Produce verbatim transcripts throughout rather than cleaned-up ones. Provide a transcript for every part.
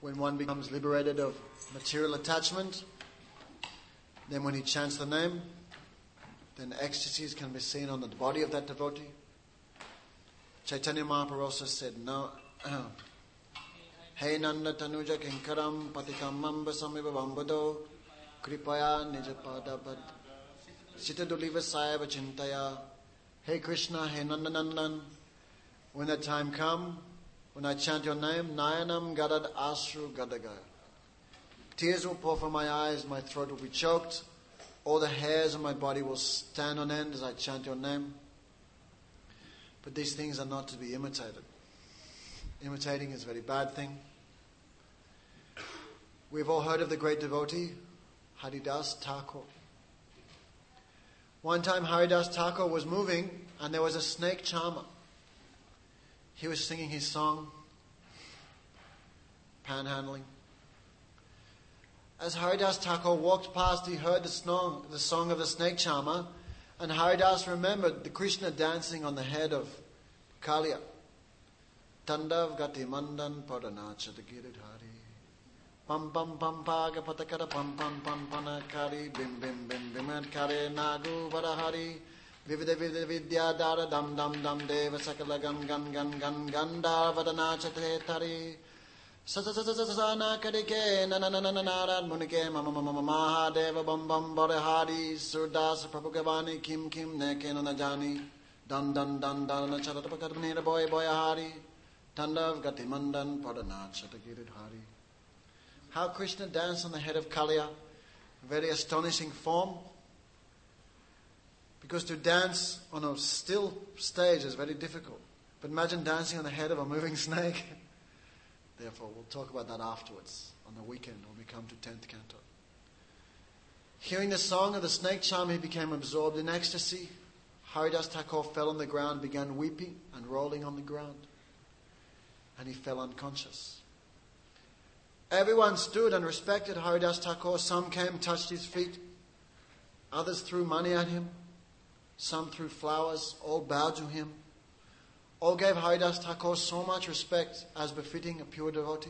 when one becomes liberated of material attachment, then when he chants the name, then ecstasies can be seen on the body of that devotee. Chaitanya Mahaprabhu also said, no, Hey Nanda Tanuja Kinkaram Patikam Mamba Samiva Bambado Kripaya Nijapadabad Sitaduliva Sayava Chintaya. Hey Krishna, Hey Nanda Nandan, when that time come, when I chant your name, Nayanam Gadad Asru Gadagaya. Tears will pour from my eyes, my throat will be choked, all the hairs on my body will stand on end as I chant your name. But these things are not to be imitated. Imitating is a very bad thing. We've all heard of the great devotee, Haridas Thakur. One time Haridas Thakur was moving and there was a snake charmer. He was singing his song, panhandling. As Haridas Thakur walked past, he heard the song, the song of the snake charmer, and Haridas remembered the Krishna dancing on the head of Kaliya. Tandav gati mandan padanacha the giridhari. Pam pam pam paga patakara pam pam pam panakari bim bim bim bim kare nagu varahari. Vivida Vivida Vidya Dara Dam Dam Dam Deva Sakala Gan Gan Gan Gan Ganda Vadanacha Tretari Sasasasasana Kadike Nana Nana Nara Munike Mama Mama Mahadeva Bam Bam Barahari Surdas Prabhugavani Kim Kim Neke Nanajani Dan Dan Dan Dan Charatapakadmanira Boy Boyahari Tandav Gatimandan Padanacha Giridhari. How Krishna danced on the head of Kaliya, a very astonishing form. Because to dance on a still stage is very difficult. But imagine dancing on the head of a moving snake. Therefore, we'll talk about that afterwards, on the weekend when we come to tenth canto. Hearing the song of the snake charmer, he became absorbed in ecstasy. Haridas Thakur fell on the ground, began weeping and rolling on the ground. And he fell unconscious. Everyone stood and respected Haridas Thakur. Some came, touched his feet. Others threw money at him. Some threw flowers, all bowed to him. All gave Haridas Thakur so much respect as befitting a pure devotee.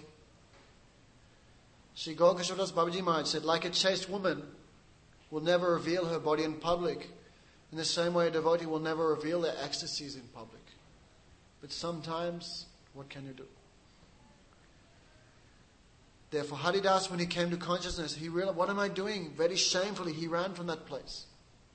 Sri Gaurkashodas Babaji Maharaj said, like a chaste woman will never reveal her body in public, in the same way a devotee will never reveal their ecstasies in public. But sometimes, what can you do? Therefore, Haridas, when he came to consciousness, he realized, what am I doing? Very shamefully, he ran from that place.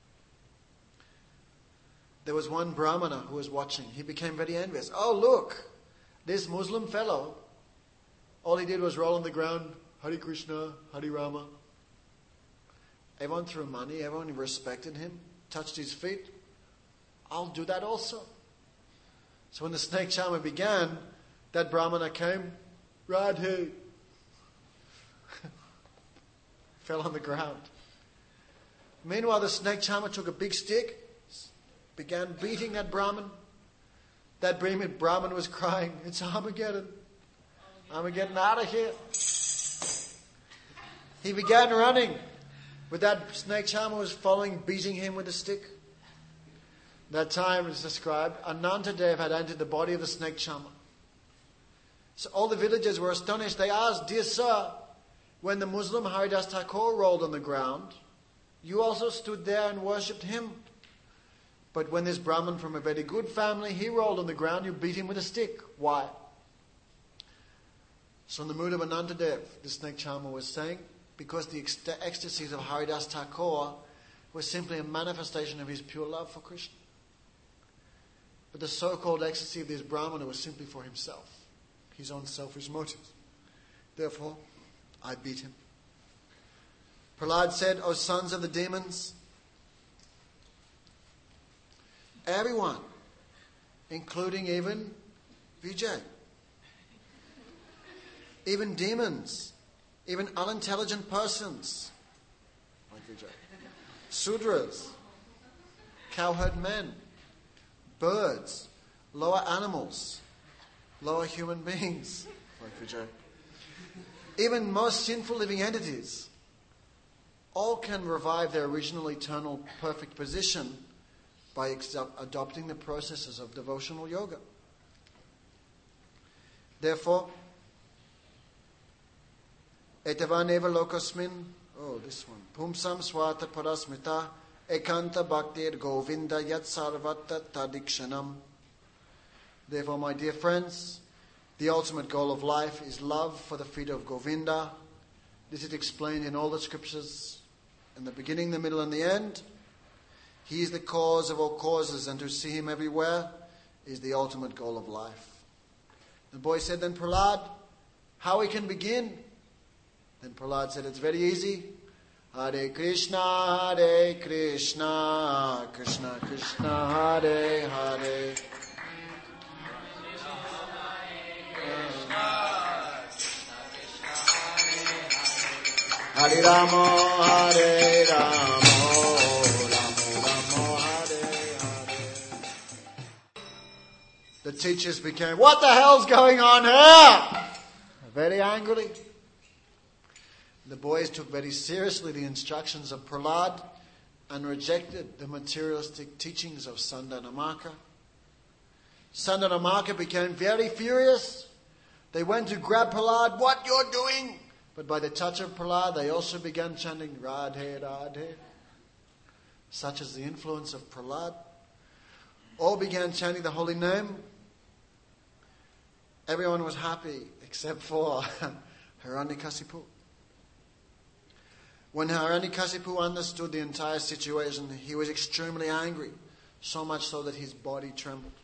There was one Brahmana who was watching. He became very envious. Oh, look, this Muslim fellow, all he did was roll on the ground, Hare Krishna, Hare Rama. Everyone threw money, everyone respected him, touched his feet. I'll do that also. So when the snake charmer began, that Brahmana came, Radhe, fell on the ground. Meanwhile, the snake charmer took a big stick, began beating that Brahmin. That Brahmin was crying, it's Armageddon. Armageddon, out of here. He began running, but that snake charmer was following, beating him with a stick. That time is described, Anantadev had entered the body of the snake charmer. So all the villagers were astonished. They asked, dear sir, when the Muslim Haridas Thakur rolled on the ground, you also stood there and worshipped him. But when this Brahmin from a very good family, he rolled on the ground, you beat him with a stick. Why? So in the mood of Anantadev, the snake charmer was saying, because the ect- ecstasies of Haridas Thakur were simply a manifestation of his pure love for Krishna. But the so-called ecstasy of this Brahmana was simply for himself, his own selfish motives. Therefore, I beat him. Prahlad said, O sons of the demons, everyone, including even Vijay, even demons, even unintelligent persons, like Vijay, Sudras, cowherd men, birds, lower animals, lower human beings, like Vijay, even most sinful living entities, all can revive their original eternal perfect position by ex- adopting the processes of devotional yoga. Therefore, Etavaneva lokasmin. Oh, this one. Pumsam swata parasmita. Ekanta bhaktir govinda yat sarvata tadikshanam. Therefore, my dear friends, the ultimate goal of life is love for the feet of Govinda. This is explained in all the scriptures. In the beginning, the middle, and the end. He is the cause of all causes, and to see him everywhere is the ultimate goal of life. The boy said, then Prahlad, how we can begin? Then Prahlad said, it's very easy. Hare Krishna, Hare Krishna, Krishna Krishna, Hare Hare. Hare Rama, Hare Rama, Rama Rama, Hare Hare. The teachers became, what the hell's going on here? Very angrily. The boys took very seriously the instructions of Prahlad and rejected the materialistic teachings of Sandanamaka. Sandanamaka became very furious. They went to grab Prahlad, what you're doing? But by the touch of Prahlad, they also began chanting, Radhe, Radhe. Such is the influence of Prahlad. All began chanting the holy name. Everyone was happy except for Hiranyakasipu. When Hiranyakasipu understood the entire situation, he was extremely angry, so much so that his body trembled.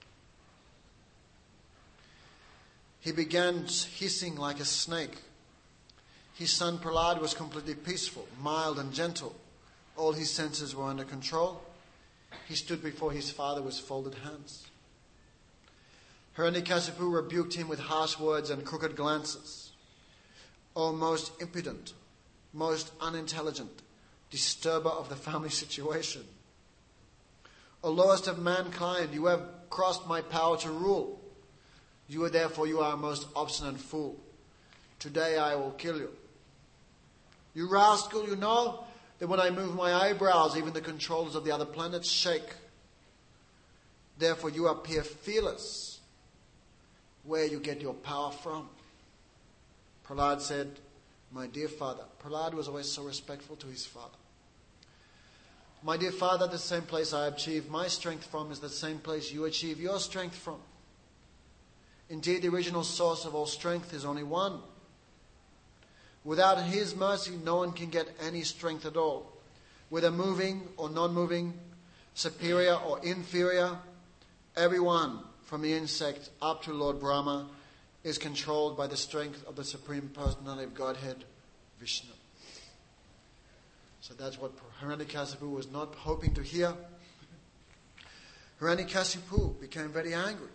He began hissing like a snake. His son Prahlad was completely peaceful, mild and gentle. All his senses were under control. He stood before his father with folded hands. Hiranyakasipu rebuked him with harsh words and crooked glances. O most impudent, most unintelligent, disturber of the family situation. O lowest of mankind, you have crossed my power to rule. You are therefore you are a most obstinate fool. Today I will kill you. You rascal, you know that when I move my eyebrows, even the controllers of the other planets shake. Therefore you appear fearless. Where you get your power from? Prahlad said, my dear father. Prahlad was always so respectful to his father. My dear father, the same place I achieve my strength from is the same place you achieve your strength from. Indeed, the original source of all strength is only one. Without his mercy, no one can get any strength at all. Whether moving or non-moving, superior or inferior, everyone, from the insect up to Lord Brahma, is controlled by the strength of the Supreme Personality of Godhead, Vishnu. So that's what Hiranyakasipu was not hoping to hear. Hiranyakasipu became very angry.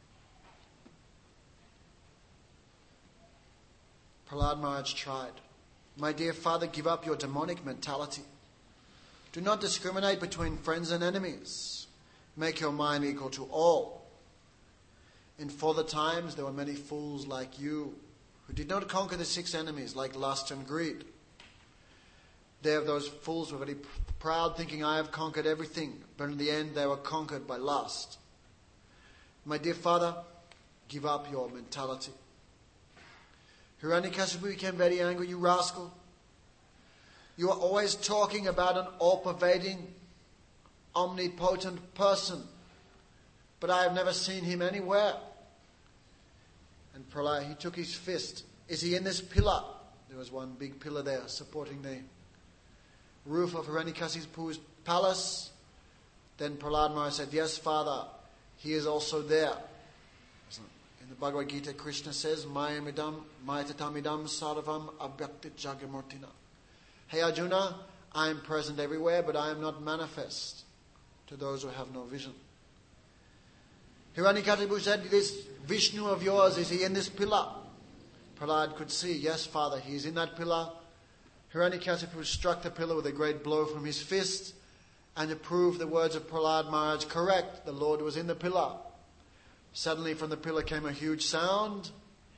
Prahlad Maharaj tried. My dear father, give up your demonic mentality. Do not discriminate between friends and enemies. Make your mind equal to all. In former times, there were many fools like you who did not conquer the six enemies like lust and greed. There, those fools were very proud, thinking, I have conquered everything. But in the end, they were conquered by lust. My dear father, give up your mentality. Hiranyakasipu became very angry. You rascal. You are always talking about an all-pervading, omnipotent person. But I have never seen him anywhere. And Prahlad, he took his fist. Is he in this pillar? There was one big pillar there supporting the roof of Hiranyakasipu's palace. Then Prahlad Maharaj said, yes, father, he is also there. In the Bhagavad Gita, Krishna says, Mayamidam, Mayatatamidam sarvam abhyakti jagamurtina. Hey Arjuna, I am present everywhere, but I am not manifest to those who have no vision. Hiranyakasipu said, this Vishnu of yours, is he in this pillar? Prahlad could see, yes, father, he is in that pillar. Hiranyakasipu struck the pillar with a great blow from his fist, and to prove the words of Prahlad Maharaj correct, the Lord was in the pillar. Suddenly from the pillar came a huge sound.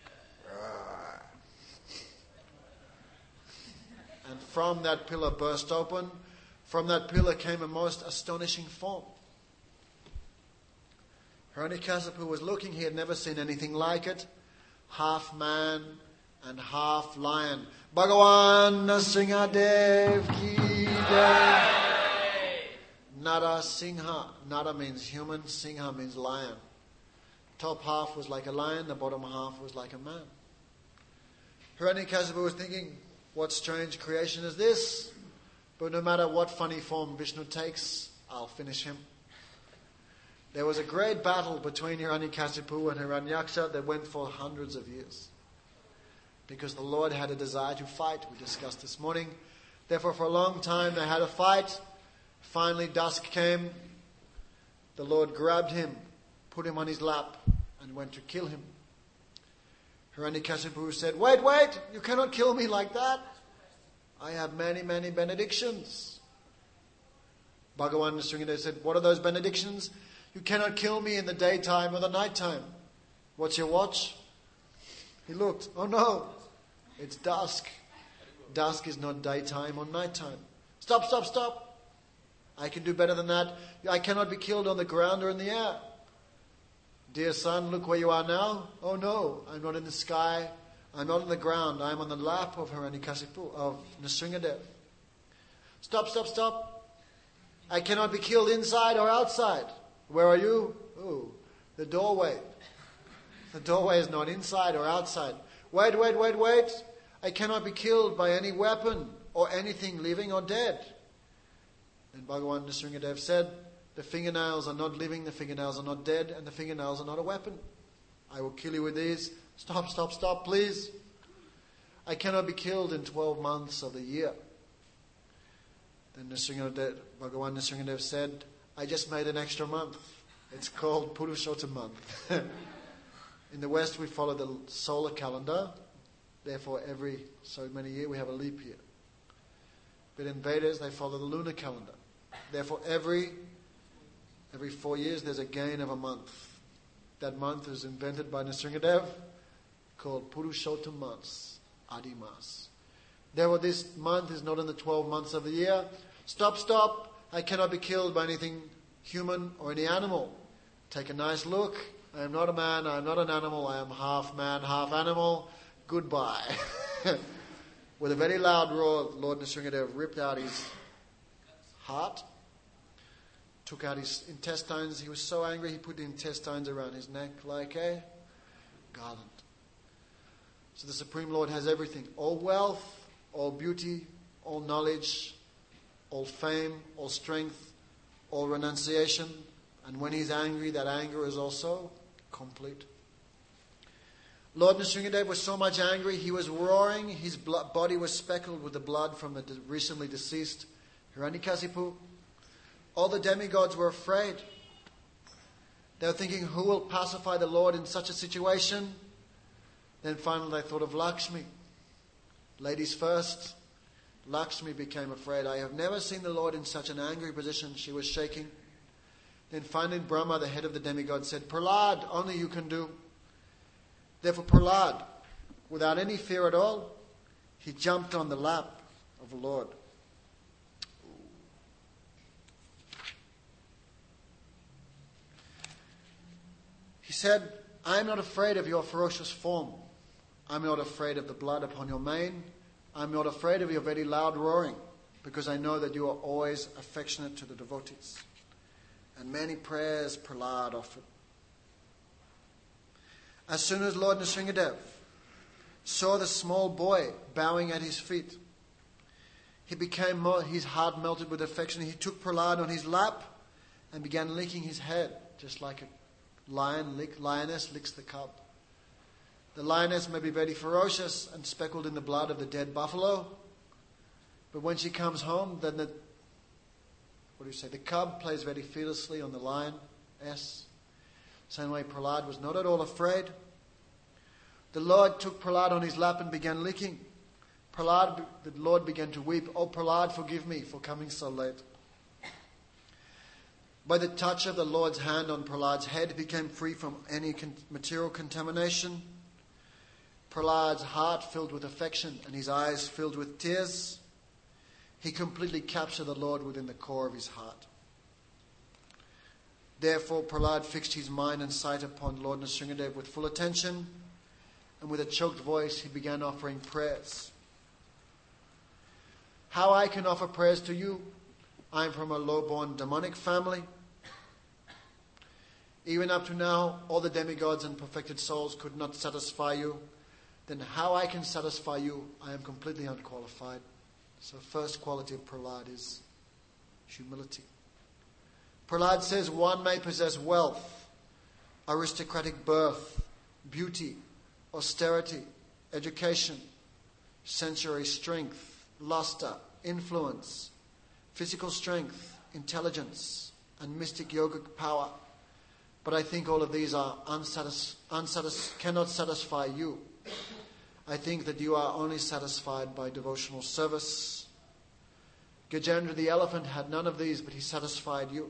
And from that pillar burst open. From that pillar came a most astonishing form. Hiranyakasipu was looking, he had never seen anything like it. Half man and half lion. Bhagawan Nrsingadev ki jai. Nara Singha. Nara means human, Singha means lion. Top half was like a lion, the bottom half was like a man. Hiranyakasipu was thinking, what strange creation is this? But no matter what funny form Vishnu takes, I'll finish him. There was a great battle between Hiranyakasipu and Hiranyaksha that went for hundreds of years. Because the Lord had a desire to fight, we discussed this morning. Therefore, for a long time they had a fight. Finally, dusk came. The Lord grabbed him, put him on his lap, and went to kill him. Hiranyakasipu said, wait, wait, you cannot kill me like that. I have many, many benedictions. Bhagavan Nrsingadev said, what are those benedictions? You cannot kill me in the daytime or the nighttime. What's your watch? He looked. Oh no, it's dusk. Dusk is not daytime or nighttime. Stop, stop, stop. I can do better than that. I cannot be killed on the ground or in the air. Dear son, look where you are now. Oh no, I'm not in the sky. I'm not on the ground. I'm on the lap of Hiranyakasipu, of Nrsingadev. Stop, stop, stop. I cannot be killed inside or outside. Where are you? Oh, the doorway. The doorway is not inside or outside. Wait, wait, wait, wait. I cannot be killed by any weapon or anything living or dead. Then Bhagavan Nrsingadev said, the fingernails are not living, the fingernails are not dead, and the fingernails are not a weapon. I will kill you with these. Stop, stop, stop, please. I cannot be killed in twelve months of the year. Then Nrsingadev, Bhagavan Nrsingadev said, I just made an extra month. It's called Purushottam month. In the West, we follow the solar calendar. Therefore, every so many years, we have a leap year. But in Vedas, they follow the lunar calendar. Therefore, every every four years, there's a gain of a month. That month is invented by Nrsingadev, called Purushottam months, Adimas. Therefore, this month is not in the twelve months of the year. Stop, stop. I cannot be killed by anything human or any animal. Take a nice look. I am not a man, I am not an animal, I am half man, half animal. Goodbye. With a very loud roar, Lord Nrsingadev ripped out his heart, took out his intestines. He was so angry, he put the intestines around his neck like a garland. So the Supreme Lord has everything. All wealth, all beauty, all knowledge, all fame, all strength, all renunciation. And when he's angry, that anger is also complete. Lord Nrsingadev was so much angry, he was roaring. His blood, body was speckled with the blood from the recently deceased Hiranyakasipu. All the demigods were afraid. They were thinking, who will pacify the Lord in such a situation? Then finally they thought of Lakshmi. Ladies first. Lakshmi became afraid. I have never seen the Lord in such an angry position. She was shaking. Then finally Brahma, the head of the demigods, said, Prahlad, only you can do. Therefore Prahlad, without any fear at all, he jumped on the lap of the Lord. He said, I am not afraid of your ferocious form. I am not afraid of the blood upon your mane. I am not afraid of your very loud roaring, because I know that you are always affectionate to the devotees. And many prayers Prahlad offered. As soon as Lord Nrsingadev saw the small boy bowing at his feet, he became more, his heart melted with affection. He took Prahlad on his lap and began licking his head, just like a lion lick, lioness licks the cub. The lioness may be very ferocious and speckled in the blood of the dead buffalo, but when she comes home, then the what do you say? The cub plays very fearlessly on the lioness. Same way Prahlad was not at all afraid. The Lord took Prahlad on his lap and began licking. Prahlad, the Lord began to weep. Oh Prahlad, forgive me for coming so late. By the touch of the Lord's hand on Prahlad's head, he became free from any con- material contamination. Prahlad's heart filled with affection and his eyes filled with tears. He completely captured the Lord within the core of his heart. Therefore, Prahlad fixed his mind and sight upon Lord Nrsingadev with full attention. And and with a choked voice he began offering prayers. How I can offer prayers to you? I'm from a low-born demonic family. Even up to now, all the demigods and perfected souls could not satisfy you. Then how I can satisfy you, I am completely unqualified. So first quality of Prahlad is humility. Prahlad says one may possess wealth, aristocratic birth, beauty, austerity, education, sensory strength, luster, influence, physical strength, intelligence, and mystic yogic power. But I think all of these are unsatis- unsatis- cannot satisfy you. I think that you are only satisfied by devotional service. Gajendra the elephant had none of these, but he satisfied you.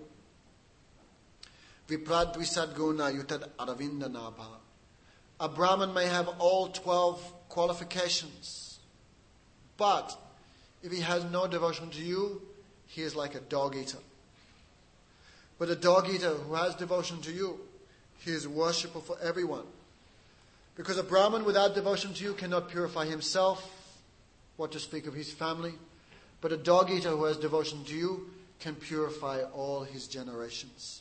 Viprad Dvisadguna Yutad Aravinda Nabha. A Brahmin may have all twelve qualifications, but if he has no devotion to you, he is like a dog eater. But a dog eater who has devotion to you, he is worshipful for everyone. Because a Brahmin without devotion to you cannot purify himself, what to speak of his family. But a dog eater who has devotion to you can purify all his generations.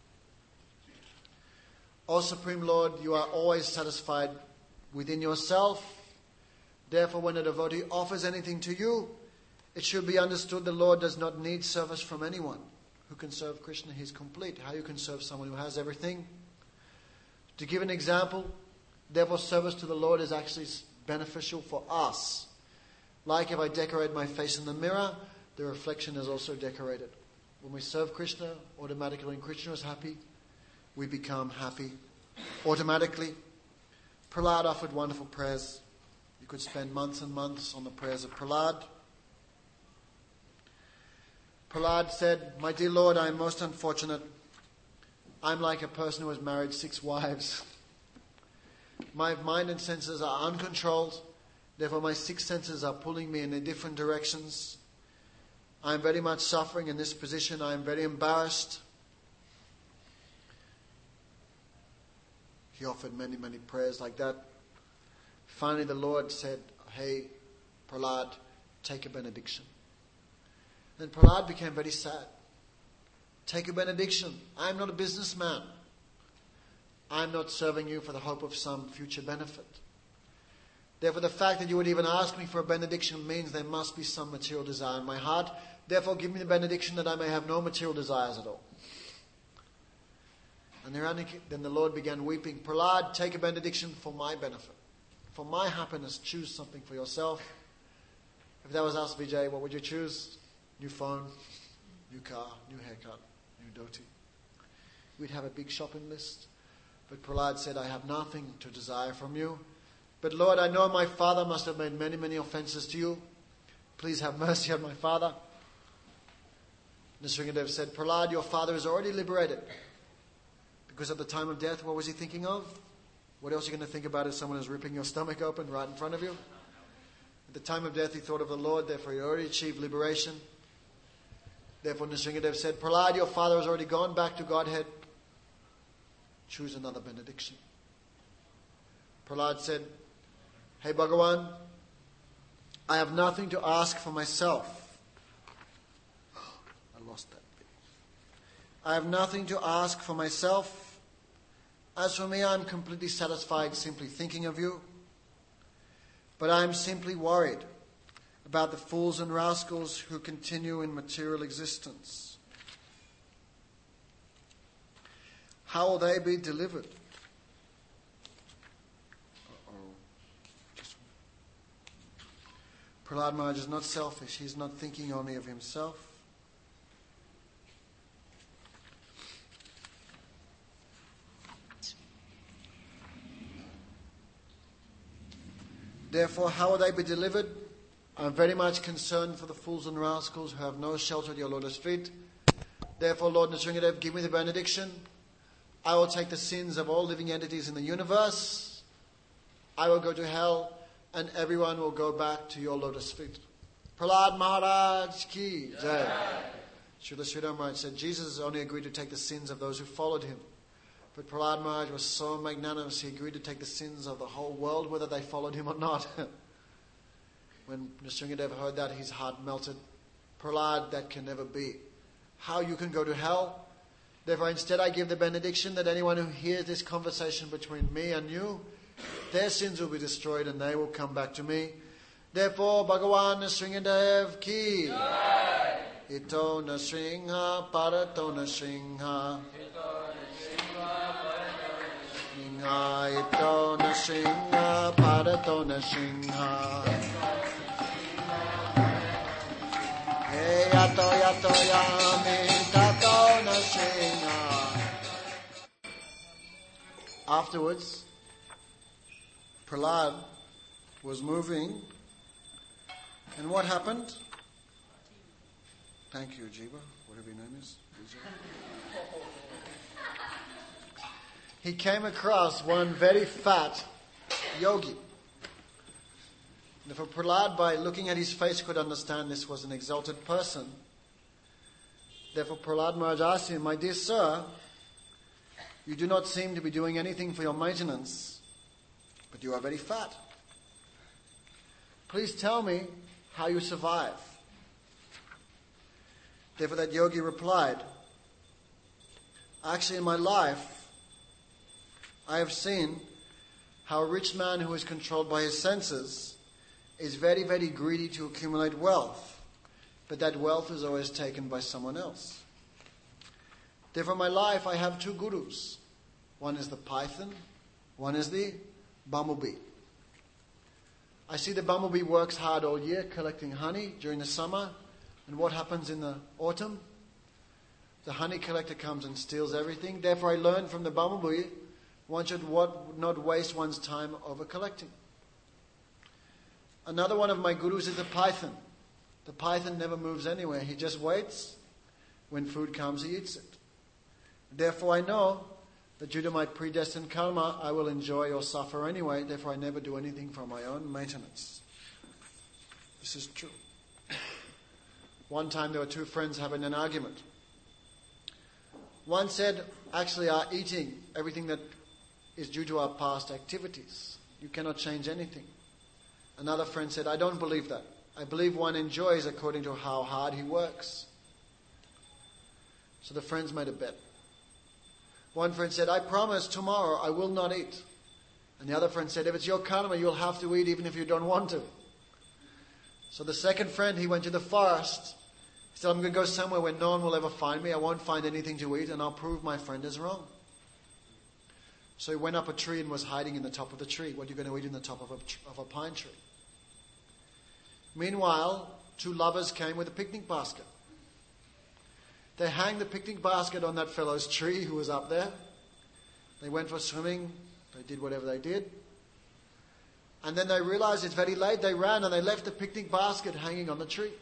O Supreme Lord, you are always satisfied within yourself. Therefore, when a devotee offers anything to you, it should be understood the Lord does not need service from anyone. Who can serve Krishna? He is complete. How you can serve someone who has everything? To give an example, therefore service to the Lord is actually beneficial for us. Like if I decorate my face in the mirror, the reflection is also decorated. When we serve Krishna, automatically when Krishna is happy, we become happy automatically. Prahlad offered wonderful prayers. You could spend months and months on the prayers of Prahlad. Prahlad said, my dear Lord, I am most unfortunate. I'm like a person who has married six wives. My mind and senses are uncontrolled. Therefore, my six senses are pulling me in different directions. I am very much suffering in this position. I am very embarrassed. He offered many, many prayers like that. Finally, the Lord said, hey, Prahlad, take a benediction. Then Prahlad became very sad. Take a benediction. I'm not a businessman. I'm not serving you for the hope of some future benefit. Therefore, the fact that you would even ask me for a benediction means there must be some material desire in my heart. Therefore, give me the benediction that I may have no material desires at all. And then the Lord began weeping. Prahlad, take a benediction for my benefit. For my happiness, choose something for yourself. If that was us, Vijay, what would you choose? New phone, new car, new haircut, new dhoti. We'd have a big shopping list. But Prahlad said, I have nothing to desire from you. But Lord, I know my father must have made many, many offenses to you. Please have mercy on my father. Nisringadev said, Prahlad, your father is already liberated. Because at the time of death, what was he thinking of? What else are you going to think about if someone is ripping your stomach open right in front of you? At the time of death, he thought of the Lord, therefore he already achieved liberation. Therefore, Nisringadev said, Prahlad, your father has already gone back to Godhead. Choose another benediction. Prahlad said, Hey Bhagavan, I have nothing to ask for myself. I lost that bit. I have nothing to ask for myself. As for me, I am completely satisfied simply thinking of you. But I am simply worried about the fools and rascals who continue in material existence. How will they be delivered? Uh-oh. Just... Prahlad Maharaj is not selfish. He is not thinking only of himself. Therefore, how will they be delivered? I am very much concerned for the fools and rascals who have no shelter at your lotus feet. Therefore, Lord Nisringadev, give me the benediction. I will take the sins of all living entities in the universe. I will go to hell, and everyone will go back to your lotus feet. Prahlad Maharaj ki jai. Srila Sridhar Maharaj said, Jesus only agreed to take the sins of those who followed him. But Prahlad Maharaj was so magnanimous, he agreed to take the sins of the whole world, whether they followed him or not. When Nrsingadev heard that, his heart melted. Prahlad, that can never be. How you can go to hell? Therefore, instead I give the benediction that anyone who hears this conversation between me and you, their sins will be destroyed and they will come back to me. Therefore, Bhagavan Nrsingadev ki. Jai. Ito Nrsimha Parato Nrsimha. Ito Nrsimha Parato Nrsimha. Hey yato yato yami tato Nrsimha. Afterwards, Prahlad was moving, and what happened? Thank you, Jiva, whatever your name is. He came across one very fat yogi. Therefore, Prahlad, by looking at his face, could understand this was an exalted person. Therefore, Prahlad Maharaj asked him, "My dear sir, you do not seem to be doing anything for your maintenance, but you are very fat. Please tell me how you survive." Therefore that yogi replied, "Actually in my life, I have seen how a rich man who is controlled by his senses is very, very greedy to accumulate wealth, but that wealth is always taken by someone else. Therefore in my life I have two gurus. One is the python, one is the bumblebee. I see the bumblebee works hard all year collecting honey during the summer, and what happens in the autumn? The honey collector comes and steals everything. Therefore I learned from the bumblebee, one should not waste one's time over collecting. Another one of my gurus is the python. The python never moves anywhere. He just waits. When food comes, he eats it. Therefore I know that due to my predestined karma, I will enjoy or suffer anyway. Therefore I never do anything for my own maintenance." This is true. One time there were two friends having an argument. One said, "Actually, our eating, everything that is due to our past activities. You cannot change anything." Another friend said, "I don't believe that. I believe one enjoys according to how hard he works." So the friends made a bet. One friend said, "I promise tomorrow I will not eat." And the other friend said, "If it's your karma, you'll have to eat even if you don't want to." So the second friend, he went to the forest. He said, "I'm going to go somewhere where no one will ever find me. I won't find anything to eat, and I'll prove my friend is wrong." So he went up a tree and was hiding in the top of the tree. What are you going to eat in the top of a, of a pine tree? Meanwhile, two lovers came with a picnic basket. They hanged the picnic basket on that fellow's tree who was up there. They went for swimming. They did whatever they did. And then they realized it's very late. They ran and they left the picnic basket hanging on the tree.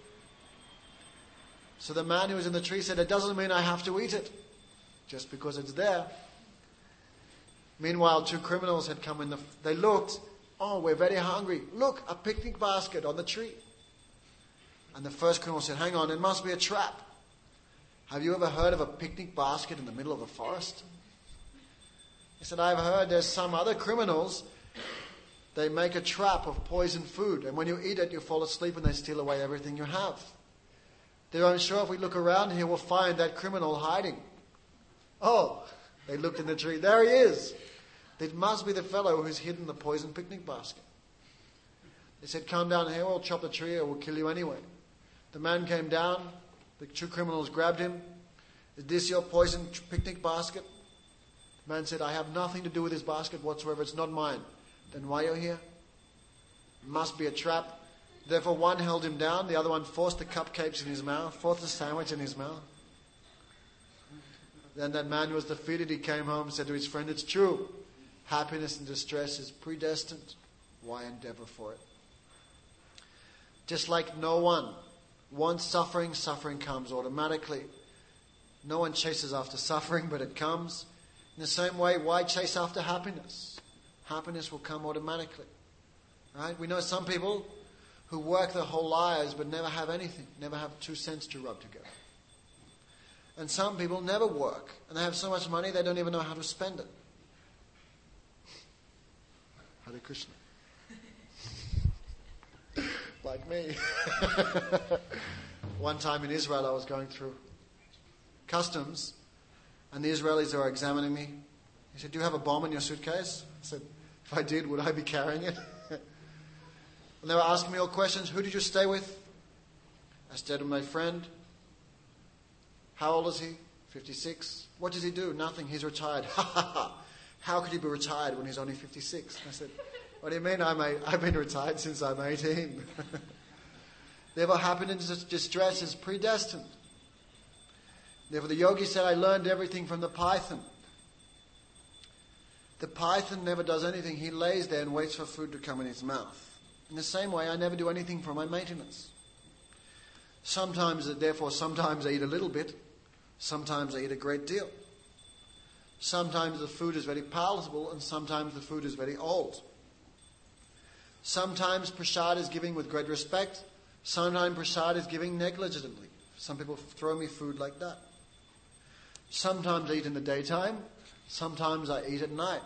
So the man who was in the tree said, "It doesn't mean I have to eat it, just because it's there." Meanwhile, two criminals had come in. The, they looked. "Oh, we're very hungry. Look, a picnic basket on the tree." And the first criminal said, "Hang on, it must be a trap. Have you ever heard of a picnic basket in the middle of the forest?" He said, "I've heard there's some other criminals. They make a trap of poisoned food, and when you eat it, you fall asleep and they steal away everything you have. They're unsure if we look around here, we'll find that criminal hiding." Oh, they looked in the tree. There he is. It must be the fellow who's hidden the poisoned picnic basket. They said, "Come down here, we'll chop the tree or we'll kill you anyway." The man came down. The two criminals grabbed him. "Is this your poisoned picnic basket?" The man said, "I have nothing to do with this basket whatsoever. It's not mine." "Then why are you here?" "It must be a trap." Therefore one held him down, the other one forced the cupcakes in his mouth, forced the sandwich in his mouth. Then that man who was defeated, he came home and said to his friend, "It's true. Happiness and distress is predestined. Why endeavor for it?" Just like no one wants suffering, suffering comes automatically. No one chases after suffering, but it comes. In the same way, why chase after happiness? Happiness will come automatically. Right? We know some people who work their whole lives but never have anything, never have two cents to rub together. And some people never work. And they have so much money they don't even know how to spend it. Hare Krishna. Like me. One time in Israel I was going through customs and the Israelis were examining me. He said, "Do you have a bomb in your suitcase?" I said, "If I did, would I be carrying it?" And they were asking me all questions. "Who did you stay with?" I stayed with my friend. "How old is he?" fifty-six. "What does he do?" "Nothing, he's retired." "Ha ha ha. How could he be retired when he's only fifty-six? I said, "What do you mean? I'm a, I've been retired since I'm eighteen. Therefore, happiness and distress is predestined. Therefore, the yogi said, "I learned everything from the python." The python never does anything. He lays there and waits for food to come in his mouth. In the same way, I never do anything for my maintenance. Sometimes, therefore, sometimes I eat a little bit. Sometimes I eat a great deal. Sometimes the food is very palatable and sometimes the food is very old. Sometimes prasad is giving with great respect. Sometimes prasad is giving negligently. Some people throw me food like that. Sometimes I eat in the daytime. Sometimes I eat at night.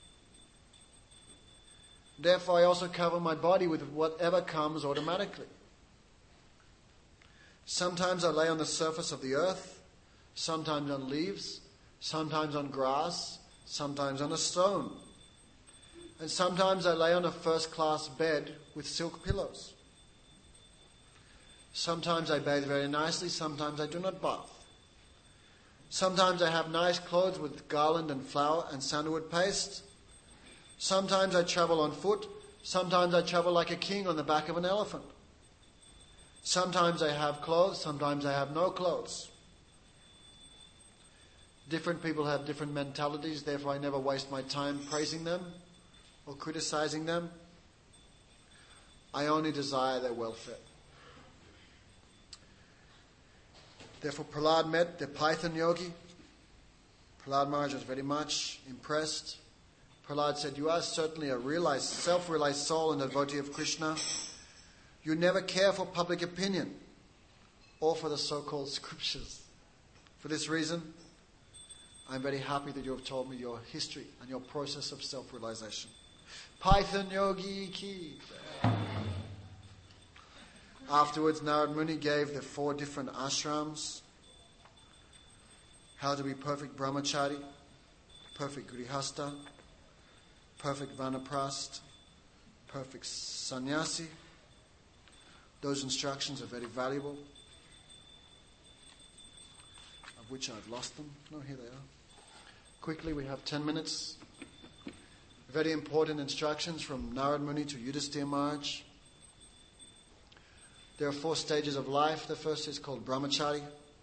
Therefore, I also cover my body with whatever comes automatically. Sometimes I lay on the surface of the earth, sometimes on leaves, sometimes on grass, sometimes on a stone. And sometimes I lay on a first-class bed with silk pillows. Sometimes I bathe very nicely, sometimes I do not bath. Sometimes I have nice clothes with garland and flower and sandalwood paste. Sometimes I travel on foot. Sometimes I travel like a king on the back of an elephant. Sometimes I have clothes. Sometimes I have no clothes. Different people have different mentalities. Therefore, I never waste my time praising them or criticizing them. I only desire their welfare. Therefore, Prahlad met the Python yogi. Prahlad Maharaj was very much impressed. Prahlad said, "You are certainly a realized, self-realized soul and a devotee of Krishna. You never care for public opinion or for the so-called scriptures. For this reason, I'm very happy that you have told me your history and your process of self-realization." Python yogi ki. Afterwards, Narad Muni gave the four different ashrams. How to be perfect brahmachari, perfect grihasta, perfect vanaprast, perfect sannyasi. Those instructions are very valuable, of which I've lost them. No, here they are. Quickly, we have ten minutes. Very important instructions from Narad Muni to Yudhisthira Maharaj. There are four stages of life. The first is called brahmachari.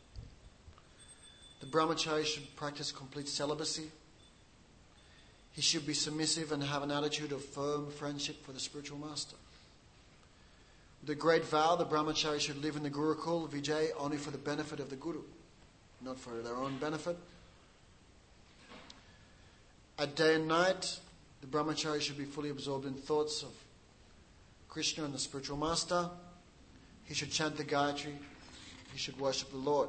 The brahmachari should practice complete celibacy. He should be submissive and have an attitude of firm friendship for the spiritual master. The great vow, the brahmachari should live in the Gurukul, Vijay, only for the benefit of the Guru, not for their own benefit. At day and night, the brahmachari should be fully absorbed in thoughts of Krishna and the spiritual master. He should chant the Gayatri. He should worship the Lord.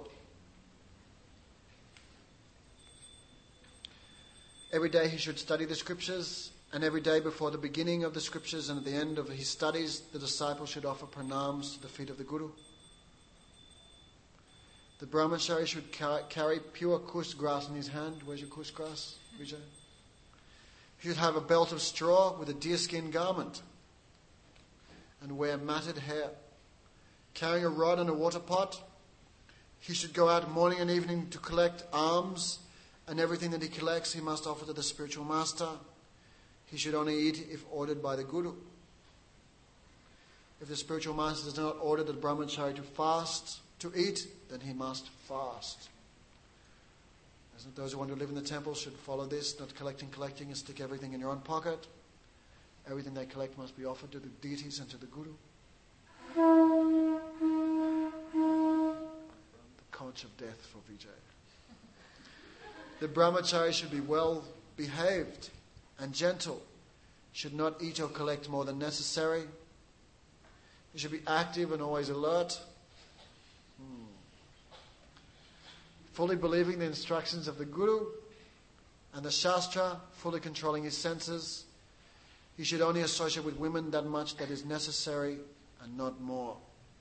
Every day he should study the scriptures, and every day before the beginning of the scriptures and at the end of his studies, the disciple should offer pranams to the feet of the Guru. The brahmachari should carry pure kush grass in his hand. Where's your kush grass, Vijay? He should have a belt of straw with a deerskin garment and wear matted hair. Carrying a rod and a water pot, he should go out morning and evening to collect alms, and everything that he collects he must offer to the spiritual master. He should only eat if ordered by the Guru. If the spiritual master does not order the brahmachari to fast, to eat, then he must fast. As those who want to live in the temple should follow this, not collecting, collecting, and stick everything in your own pocket. Everything they collect must be offered to the deities and to the Guru. The conch of death for Vijay. The brahmachari should be well behaved and gentle, should not eat or collect more than necessary. He should be active and always alert. Hmm. fully believing the instructions of the Guru and the Shastra, fully controlling his senses. He should only associate with women that much that is necessary and not more.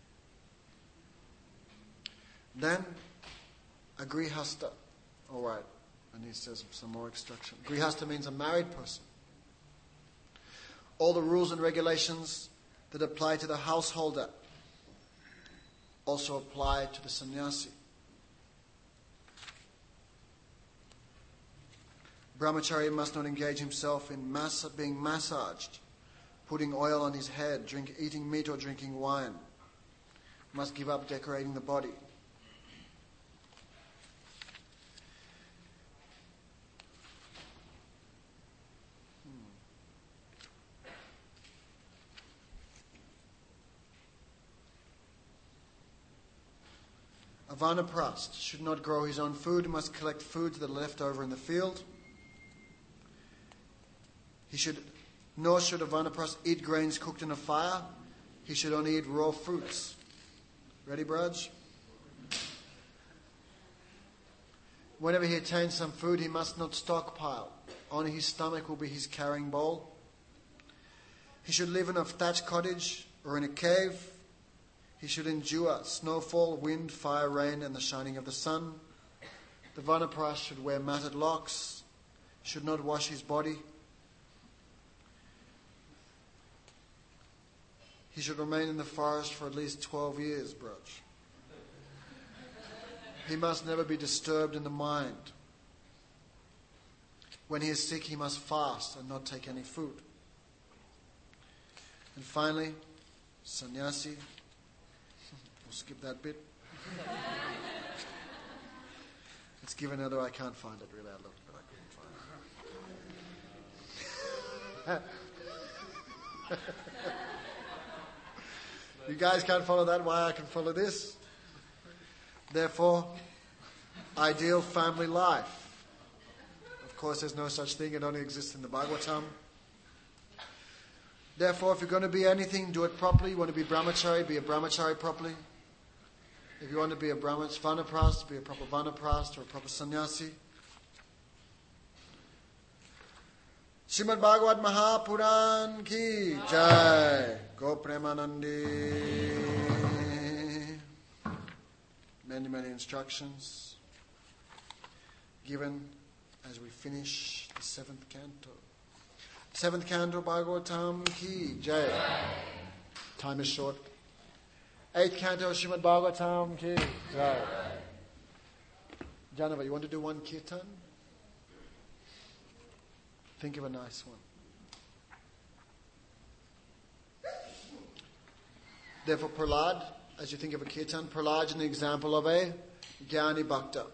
Then, a grihasta. All right, and he says some more instruction. Grihasta means a married person. All the rules and regulations that apply to the householder also apply to the sannyasi. Brahmachari must not engage himself in mass- being massaged, putting oil on his head, drink, eating meat or drinking wine. Must give up decorating the body. A Vanaprastha should not grow his own food, must collect food that are left over in the field. He should, nor should a Vanaprastha eat grains cooked in a fire. He should only eat raw fruits. Ready, Braj? Whenever he attains some food, he must not stockpile. Only his stomach will be his carrying bowl. He should live in a thatched cottage or in a cave. He should endure snowfall, wind, fire, rain, and the shining of the sun. The Vanaprastha should wear matted locks, should not wash his body. He should remain in the forest for at least twelve years, Braj. He must never be disturbed in the mind. When he is sick, he must fast and not take any food. And finally, sannyasi. We'll skip that bit. It's given, although I can't find it really. I looked, but I couldn't find it. You guys can't follow that, why I can follow this? Therefore, ideal family life. Of course, there's no such thing. It only exists in the Bhagavatam. Therefore, if you're going to be anything, do it properly. You want to be brahmachari, be a brahmachari properly. If you want to be a brahmach, vanaprastha, be a proper vanaprastha or a proper sannyasi. Srimad Bhagavad Mahapuran ki jai. Go Premanandi. Many, many instructions given as we finish the seventh canto. Seventh canto Bhagavatam ki jai. Time is short. Eighth canto Srimad Bhagavatam ki jai. Janava, you want to do one kirtan? Think of a nice one. Therefore, Prahlad, as you think of a kirtan, Prahlad is an example of a Jnani Bhakta.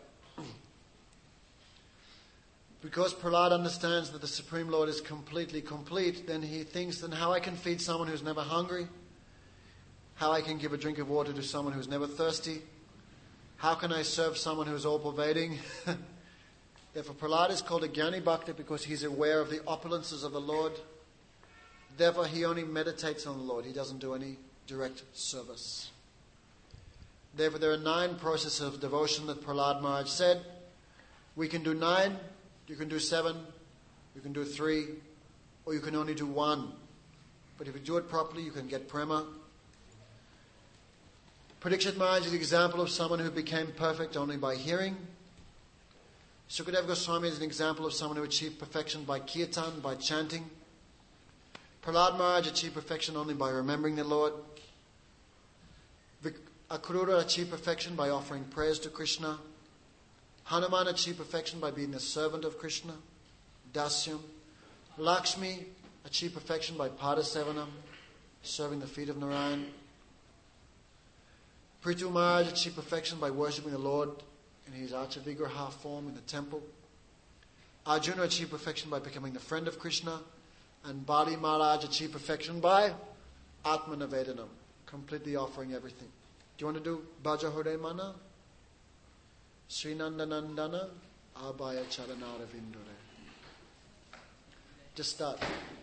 Because Prahlad understands that the Supreme Lord is completely complete, then he thinks, then how I can feed someone who's never hungry? How I can give a drink of water to someone who's never thirsty? How can I serve someone who's all-pervading? Therefore, Prahlad is called a Jnani Bhakta because he's aware of the opulences of the Lord. Therefore, he only meditates on the Lord. He doesn't do any direct service. Therefore, there are nine processes of devotion that Prahlad Maharaj said. We can do nine, you can do seven, you can do three, or you can only do one. But if you do it properly, you can get prema. Parikshit Maharaj is an example of someone who became perfect only by hearing. Sukadeva Goswami is an example of someone who achieved perfection by kirtan, by chanting. Prahlad Maharaj achieved perfection only by remembering the Lord. Akrura achieved perfection by offering prayers to Krishna. Hanuman achieved perfection by being the servant of Krishna, Dasyam. Lakshmi achieved perfection by Padasevanam, serving the feet of Narayan. Prithu Maharaj achieved perfection by worshipping the Lord in his Archavigraha form in the temple. Arjuna achieved perfection by becoming the friend of Krishna. And Bali Maharaj achieved perfection by Atmanavedanam, completely offering everything. Do you want to do Bhaja Hore Mana? Srinandanandana Abhaya Charanara Vindure. Just start.